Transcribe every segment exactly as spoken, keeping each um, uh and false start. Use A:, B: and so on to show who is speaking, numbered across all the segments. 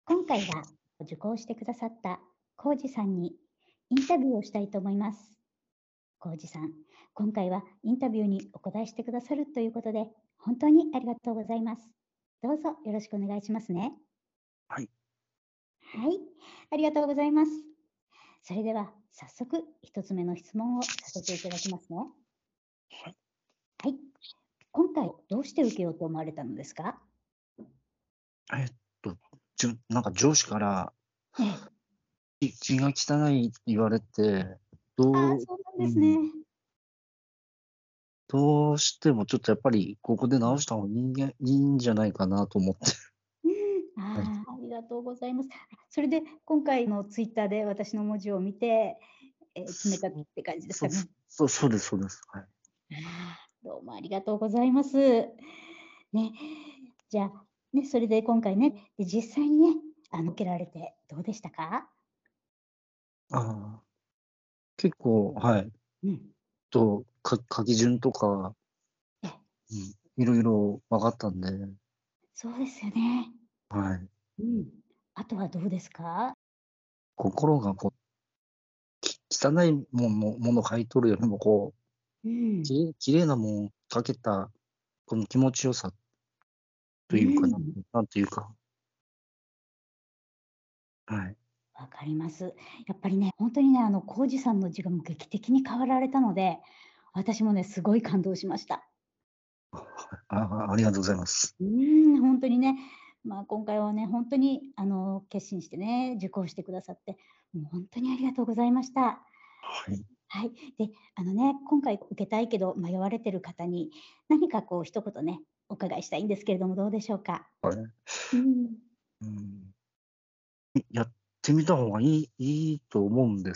A: 今回は受講してくださった浩二さんにインタビューをしたいと思います。浩二さん、今回はインタビューにお答えしてくださるということで、本当にありがとうございます。どうぞよろしくお願いしますね。
B: はい。
A: はい、ありがとうございます。それでは早速一つ目の質問をさせていただきますね。
B: はい。
A: はい。今回どうして受けようと思われたのですか？
B: えっと、じゅなんか上司から
A: ええ。
B: き気が汚いって言われて、
A: ああ、
B: どう
A: そうなんですね。
B: うん、どうしてもちょっとやっぱりここで直した方がいいんげいいんじゃないかなと思って。
A: うん、
B: はい。
A: ああ、ありがとうございます。それで今回のツイッターで私の文字を見て、え、決めたって感じです
B: そう、
A: かね？
B: そうそうですそうです。はい。
A: ああ、どうもありがとうございます。ね、じゃあ、ね、それで今回ね、で、実際にね、あの、受けられてどうでしたか？
B: ああ、結構、はい。
A: うん。
B: と、か書き順とか、
A: え、
B: うん、色々分かったんで、
A: そうですよね。
B: はい。
A: うん。あとはどうですか？
B: 心がこう、き汚いものもの書いとるよりもこう、
A: うん。
B: きれい綺麗なもん書けた、この気持ちよさ
A: う
B: というかな、
A: ん。
B: なんていうか、はい。
A: わかります。やっぱりね、ほんとにね、あの、浩二さんの字がもう劇的に変わられたので、私もね、すごい感動しました。
B: ああ、ありがとうございます。
A: うーん、ほんとにね、まあ、今回はね、ほんとに、あの、決心してね、受講してくださって、もうほんとにありがとうございました。
B: はい。
A: はい。で、あのね、今回受けたいけど迷われてる方に、何かこう一言ね、お伺いしたいんですけれども、どうでしょうか？
B: はい。
A: うーん。
B: うん。やってみた方がいいいいと思うんです。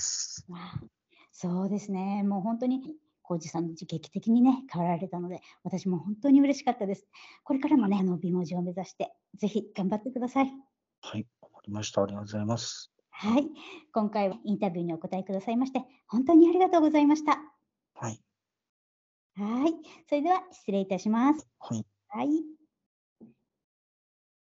A: ああ、そうですね。もうほんとに、浩二さんの字劇的にね、変わられたので、私もほんとに嬉しかったです。これからもね、あの、美文字を目指して、ぜひ頑張ってください。
B: はい、わかりました。ありがとうございます。
A: はい。今回はインタビューにお答えくださいまして、本当にありがとうございました。
B: はい。
A: はい。それでは失礼いたします。
B: はい。
A: はい。